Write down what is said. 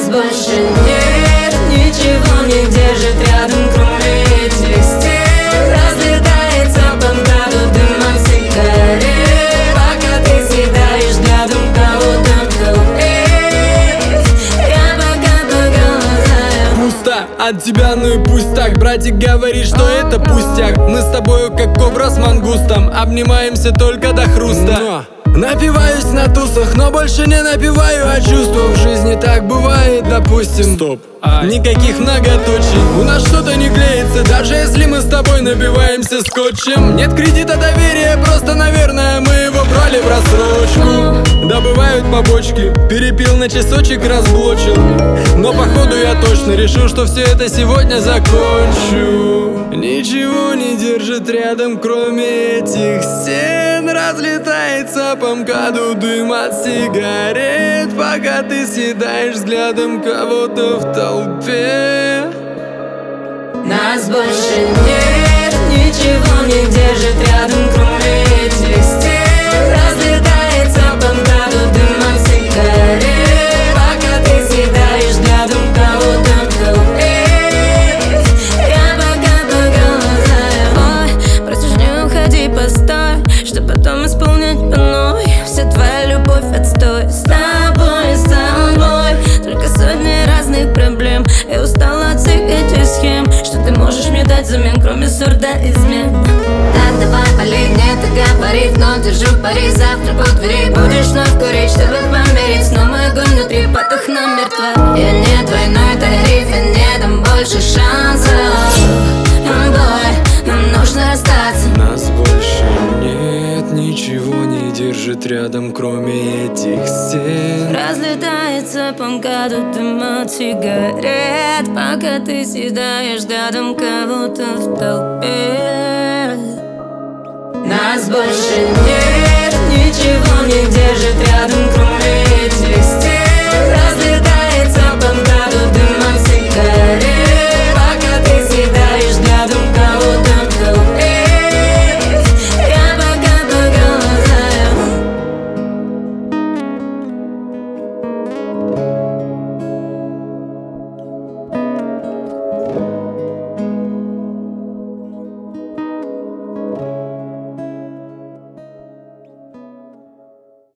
Нас больше нет, ничего не держит рядом, кроме этих стен. Разлетается по МКАДу дым от сигарет, пока ты съедаешь взглядом кого-то в толпе. Я пока поголодаю. Пусто от тебя, ну и пусть так. Братик говорит, что это пустяк. Мы с тобою как кобра с мангустом, обнимаемся только до хруста. Напиваюсь на тусах, но больше не напиваю, а чувства в жизни так бывает, допустим. Стоп. Никаких многоточий, у нас что-то не клеится, даже если мы с тобой набиваемся скотчем. Нет кредита доверия, просто, наверное, мы его брали в рассрочку. Добывают побочки, перепил на часочек, разблочил. Но походу я точно решил, что все это сегодня закончу. Ничего не держит рядом, кроме этих стен. Разлетается по МКАДу дым от сигарет, пока ты съедаешь взглядом кого-то в толпе. Нас больше нет, ничего не держит рядом, кроме этих стен. Разлетается по МКАДу дым от сигарет, пока ты съедаешь взглядом кого-то в толпе. Я пока поголодаю. Ой, просишь, не уходи, постой, что потом исполнять по новой. Вся твоя любовь отстой. С тобой, только сотни разных проблем. Я устала от всех этих схем. Что ты можешь мне дать взамен, кроме ссорда измен? Так, давай, полей, мне это говорит, но держу пари, завтра по двери будешь вновь курить, чтобы помирить. Снова огонь внутри, потух намертво. Я не двойной тариф, я не дам больше шансов. Бой, нам нужно расстаться. Нас больше нет, ничего не держит рядом, кроме этих стен. Разлетается по МКАДу дым от сигарет, пока ты съедаешь взглядом кого-то в толпе. Нас больше нет, ничего не держит рядом, кроме